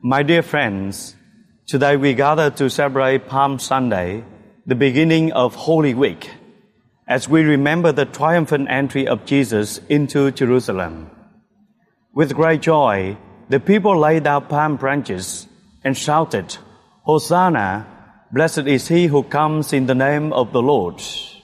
My dear friends, today we gather to celebrate Palm Sunday, the beginning of Holy Week, as we remember the triumphant entry of Jesus into Jerusalem. With great joy, the people laid out palm branches and shouted, "Hosanna! Blessed is he who comes in the name of the Lord."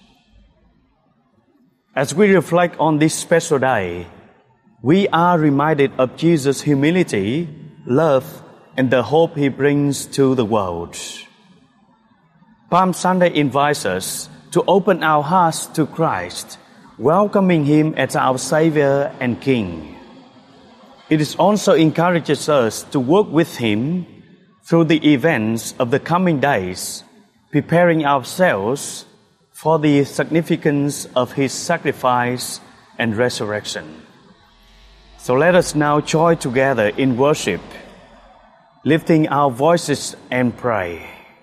As we reflect on this special day, we are reminded of Jesus' humility, love, and the hope he brings to the world. Palm Sunday invites us to open our hearts to Christ, welcoming him as our Savior and King. It also encourages us to work with him through the events of the coming days, preparing ourselves for the significance of his sacrifice and resurrection. So let us now join together in worship, lifting our voices and pray.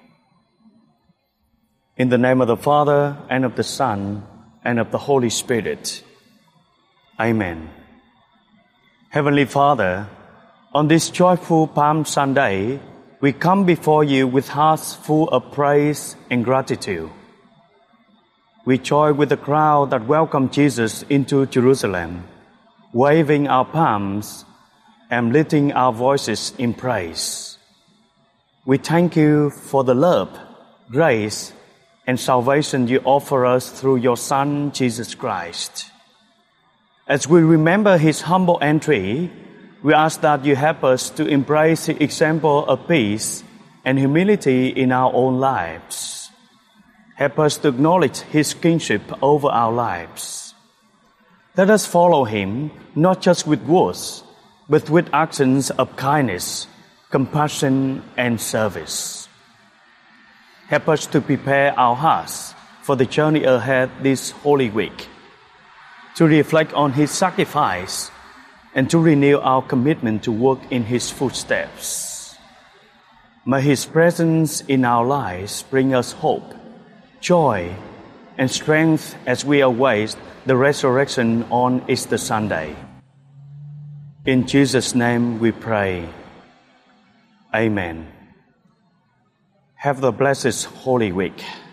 In the name of the Father, and of the Son, and of the Holy Spirit. Amen. Heavenly Father, on this joyful Palm Sunday, we come before you with hearts full of praise and gratitude. We join with the crowd that welcomed Jesus into Jerusalem, waving our palms and lifting our voices in praise. We thank you for the love, grace, and salvation you offer us through your Son, Jesus Christ. As we remember his humble entry, we ask that you help us to embrace the example of peace and humility in our own lives. Help us to acknowledge his kingship over our lives. Let us follow him, not just with words, but with actions of kindness, compassion, and service. Help us to prepare our hearts for the journey ahead this Holy Week, to reflect on his sacrifice, and to renew our commitment to walk in his footsteps. May his presence in our lives bring us hope, joy, and strength as we await the resurrection on Easter Sunday. In Jesus' name we pray. Amen. Have the blessed Holy Week.